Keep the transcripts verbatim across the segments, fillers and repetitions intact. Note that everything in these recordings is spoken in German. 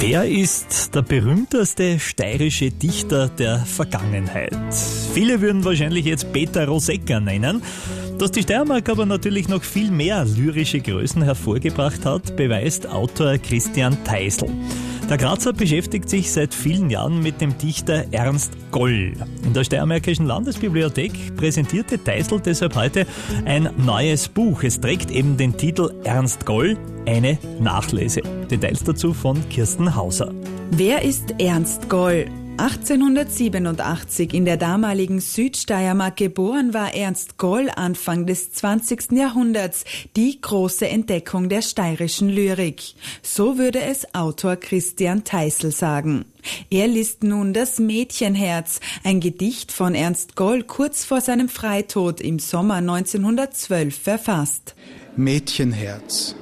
Wer ist der berühmteste steirische Dichter der Vergangenheit? Viele würden wahrscheinlich jetzt Peter Rosegger nennen. Dass die Steiermark aber natürlich noch viel mehr lyrische Größen hervorgebracht hat, beweist Autor Christian Teisl. Der Grazer beschäftigt sich seit vielen Jahren mit dem Dichter Ernst Goll. In der Steiermärkischen Landesbibliothek präsentierte Teisl deshalb heute ein neues Buch. Es trägt eben den Titel Ernst Goll, eine Nachlese. Details dazu von Kirsten Hauser. Wer ist Ernst Goll? achtzehnhundertsiebenundachtzig in der damaligen Südsteiermark geboren, war Ernst Goll Anfang des zwanzigsten Jahrhunderts die große Entdeckung der steirischen Lyrik. So würde es Autor Christian Teisl sagen. Er liest nun das Mädchenherz, ein Gedicht von Ernst Goll kurz vor seinem Freitod im Sommer neunzehnhundertzwölf verfasst. Mädchenherz.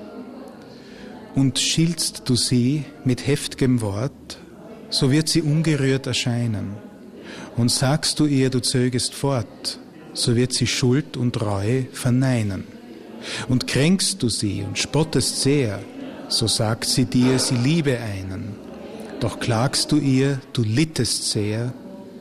Und schielst du sie mit heft'gem Wort, so wird sie ungerührt erscheinen. Und sagst du ihr, du zögest fort, so wird sie Schuld und Reue verneinen. Und kränkst du sie und spottest sehr, so sagt sie dir, sie liebe einen. Doch klagst du ihr, du littest sehr,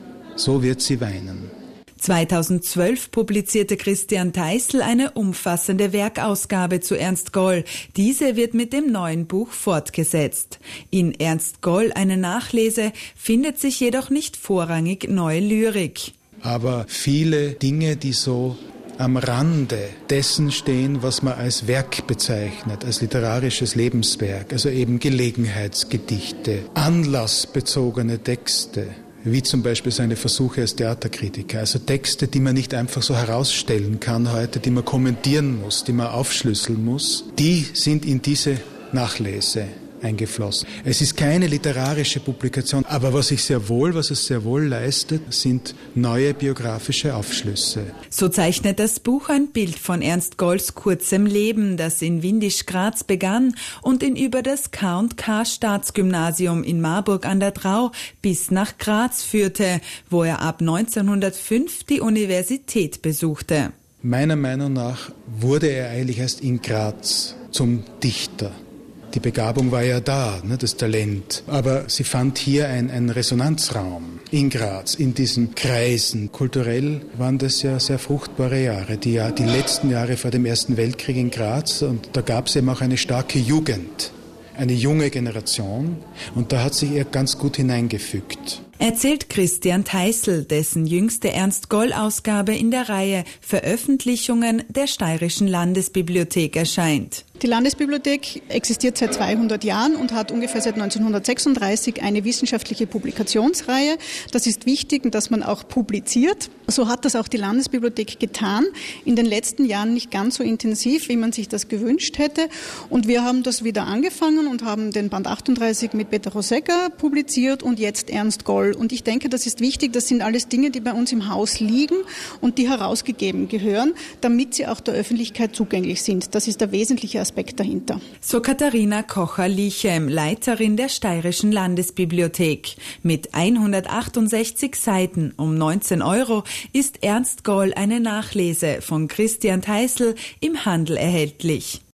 so wird sie weinen. zweitausendzwölf publizierte Christian Teisl eine umfassende Werkausgabe zu Ernst Goll. Diese wird mit dem neuen Buch fortgesetzt. In Ernst Goll, eine Nachlese, findet sich jedoch nicht vorrangig neue Lyrik. Aber viele Dinge, die so am Rande dessen stehen, was man als Werk bezeichnet, als literarisches Lebenswerk, also eben Gelegenheitsgedichte, anlassbezogene Texte, wie zum Beispiel seine Versuche als Theaterkritiker. Also Texte, die man nicht einfach so herausstellen kann heute, die man kommentieren muss, die man aufschlüsseln muss, die sind in diese Nachlese eingeflossen. Es ist keine literarische Publikation, aber was ich sehr wohl, was es sehr wohl leistet, sind neue biografische Aufschlüsse. So zeichnet das Buch ein Bild von Ernst Golls kurzem Leben, das in Windisch-Graz begann und ihn über das K und K Staatsgymnasium in Marburg an der Drau bis nach Graz führte, wo er ab neunzehnhundertfünf die Universität besuchte. Meiner Meinung nach wurde er eigentlich erst in Graz zum Dichter. Die Begabung war ja da, ne, das Talent. Aber sie fand hier einen Resonanzraum in Graz, in diesen Kreisen. Kulturell waren das ja sehr fruchtbare Jahre, die, ja, die letzten Jahre vor dem Ersten Weltkrieg in Graz. Und da gab es eben auch eine starke Jugend, eine junge Generation. Und da hat sich er ganz gut hineingefügt. Erzählt Christian Teisl, dessen jüngste Ernst-Goll-Ausgabe in der Reihe Veröffentlichungen der Steirischen Landesbibliothek erscheint. Die Landesbibliothek existiert seit zweihundert Jahren und hat ungefähr seit neunzehnhundertsechsunddreißig eine wissenschaftliche Publikationsreihe. Das ist wichtig, dass man auch publiziert. So hat das auch die Landesbibliothek getan. In den letzten Jahren nicht ganz so intensiv, wie man sich das gewünscht hätte. Und wir haben das wieder angefangen und haben den Band achtunddreißig mit Peter Rosegger publiziert und jetzt Ernst Goll. Und ich denke, das ist wichtig. Das sind alles Dinge, die bei uns im Haus liegen und die herausgegeben gehören, damit sie auch der Öffentlichkeit zugänglich sind. Das ist der wesentliche Aspekt. Aspekt dahinter. So Katharina Kocher-Lichem, Leiterin der Steirischen Landesbibliothek. Mit hundertachtundsechzig Seiten um neunzehn Euro ist Ernst Goll, eine Nachlese von Christian Teisl im Handel erhältlich.